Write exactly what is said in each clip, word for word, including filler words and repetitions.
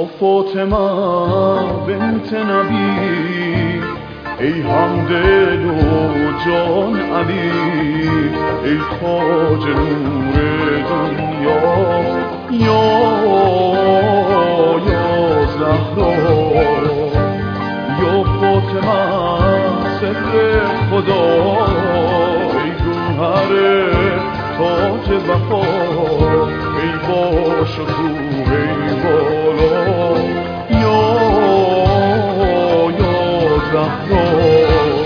فاطمه بنت نبی، ای همدل و جان علی، ای تاج نور دنیا، یا یا زهرا، یا فاطمه سر خدا، ای گوهر تاج وفا، ای با شکوه ای بالا، یا یا زهرا.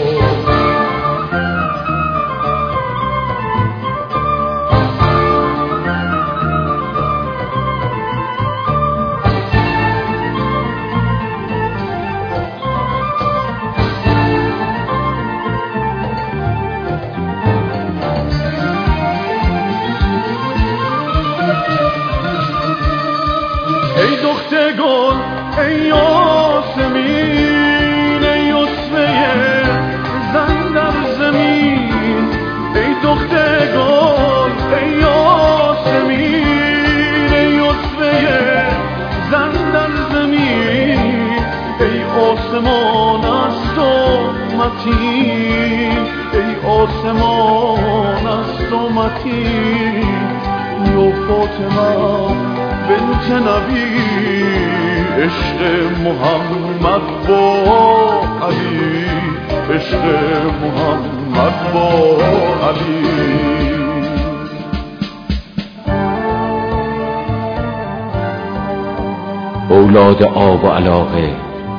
ای دختر گل ای یاسمین، ای یسمه زن در زمین، ای دختر گل ای یاسمین، ای یسمه زن در زمین، ای آسمان است و متین، ای آسمان است و متین، یا فاطمه بنت نبی، عشق محمد با علی، عشق محمد با علی. اولاد آب و علاقه،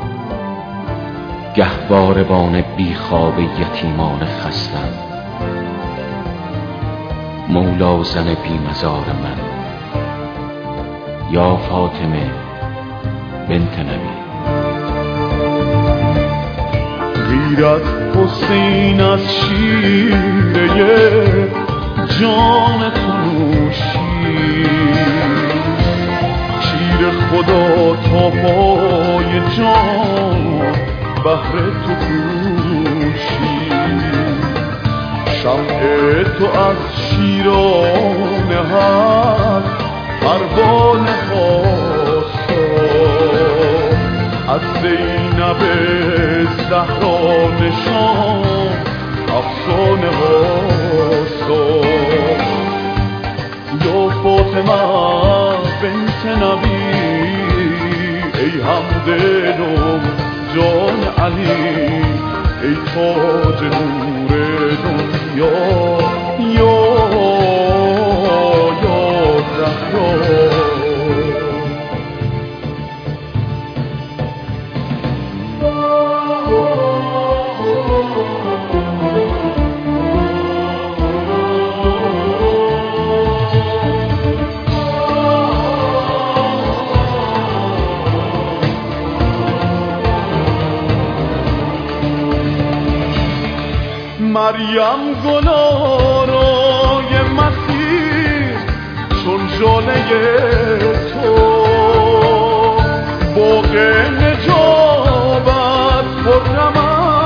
گهواربان بیخواب یتیمان خستم، مولا زن بی مزار من، یا فاطمه بنت نبی. غیرت حسین از شیره جان تو نوشید، شیر خدا تا پای جان بهر تو کوشید، شمع تو از شیران هست پروانه خواست، از زینب زهرا نشان افسانه هاست، یا فاطمه بنت نبی، ای همدل و جان علی، ای تاج نور دنیا، یا مریم گلارای مسیح چون ژاله تو، باغ نجابت خرم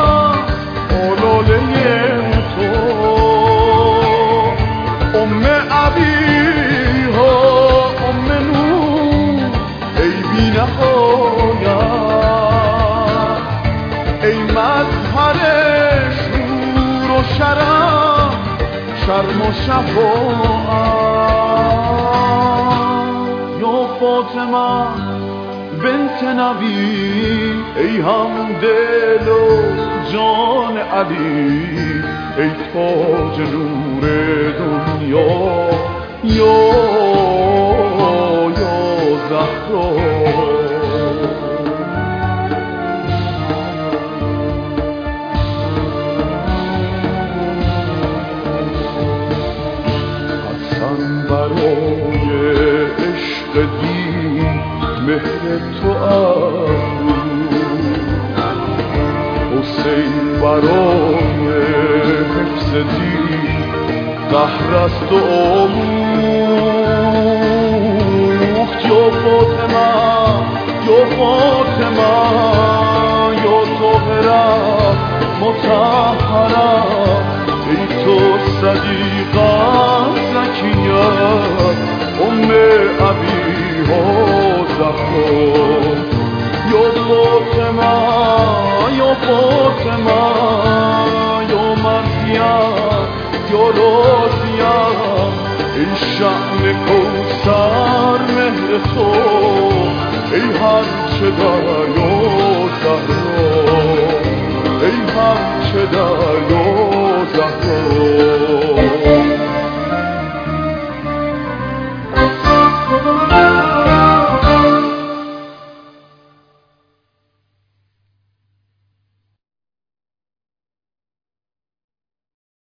آلاله تو، ام ابیها ام نور ای بی نهایت، ای مظهر شور و شرم شرم و شفاعت، یا فاطمه بنت نبی، ای همدل و جان علی، ای تاج نور دنیا، یا یا زهرا. برای عشق دین مهر تو افروز، حسین برای حفظ دین قهر است و آموخت، یا فاطمه یا فاطمه یا طاهره مطهره، ای تو صدیقه زکیه ام ابیها زهرا. یا راضیم ای شأن کوثر مهر تو ای هر چه دریا